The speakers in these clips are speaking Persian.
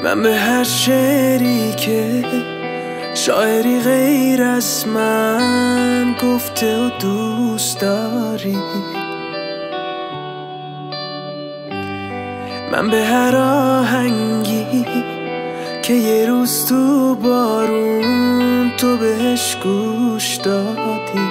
من به هر شعری که شاعری غیر از من گفته و دوست داری، من به هر آهنگی که یه روز تو بارون تو بهش گوش دادی،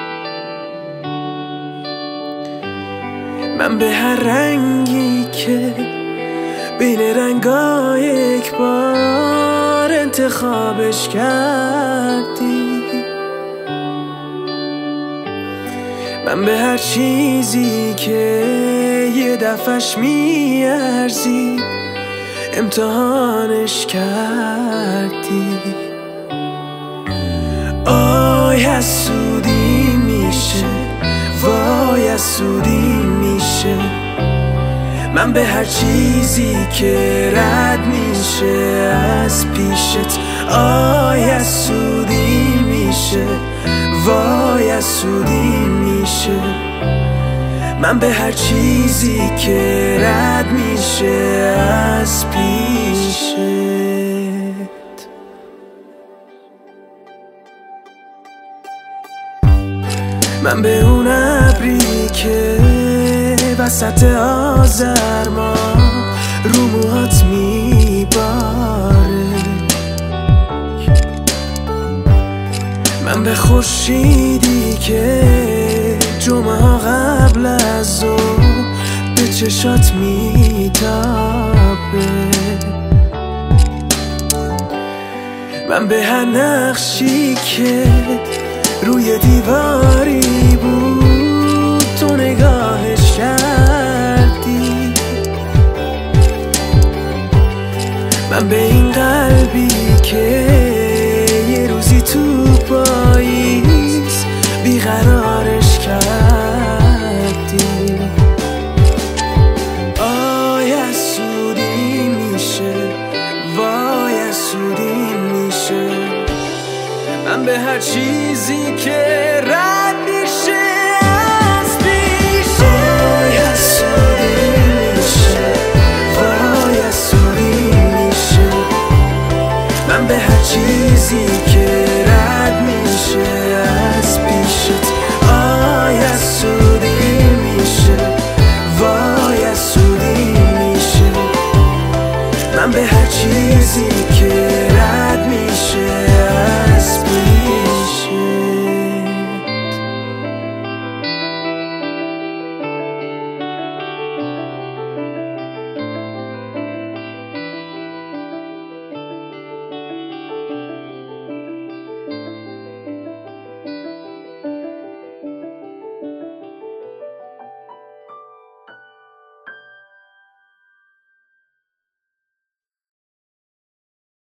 من به هر رنگی که بین رنگای یک بار انتخابش کردی، من به هر چیزی که یه دفعش میارزی امتحانش کردی. آی حسودی میشه، وای حسودی میشه، من به هر چیزی که رد میشه از پیشت. آی حسودی میشه، وای حسودی میشه، من به هر چیزی که رد میشه از پیشت. من به اون ابری که وسط آذر ما رو موهات میباره، من به خورشیدی که جمعه ها قبل از ظهر به چشات میتابه، من به هر نقشی که روی دیواری بود تو نگاهش کردی، من به این قلبی که یه روزی تو پاییز بیقرارش کردی. آی حسودی میشه، وای حسودی میشه، من به هر چیزی که رد میشه از پیشت. آی حسودی میشه، وای حسودی میشه، من به هر چیزی که رد میشه از پیشت. آی حسودی میشه، وای حسودی میشه، من به هر چیزی که